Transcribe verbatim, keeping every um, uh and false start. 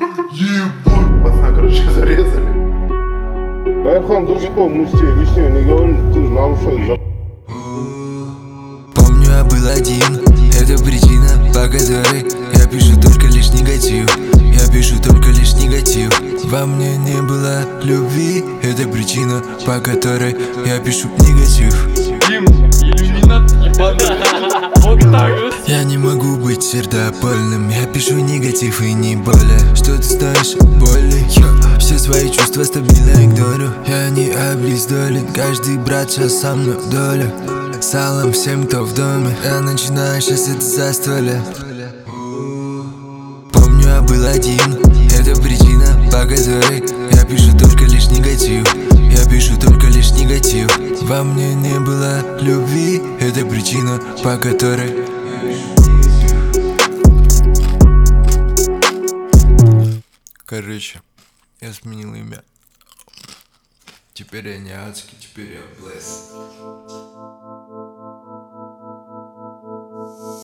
Ебать. Пацана, короче, зарезали. Айхан, Дуржиков, мы с тебе объясню, не говорим, ты же нарушаешь. Помню, я был один, это причина, по которой я пишу только лишь негатив. Я пишу только лишь негатив. Во мне не было любви, это причина, по которой я пишу негатив. Дим, иллюминат ебаный. Вот так вот. Я не могу быть сердобольным, я пишу негатив и не более. Что ты знаешь о боли? Я все свои чувства стабильно игнорю. Я не обездолен, каждый брат сейчас со мной в доле. Салам всем, кто в доме, я начинаю сейчас это застолье. Помню, я был один, это причина, по которой я пишу только лишь негатив. Я пишу только лишь негатив. Во мне не было любви, это причина, по которой. Короче, я сменил имя. Теперь я не адский, теперь я Блэс.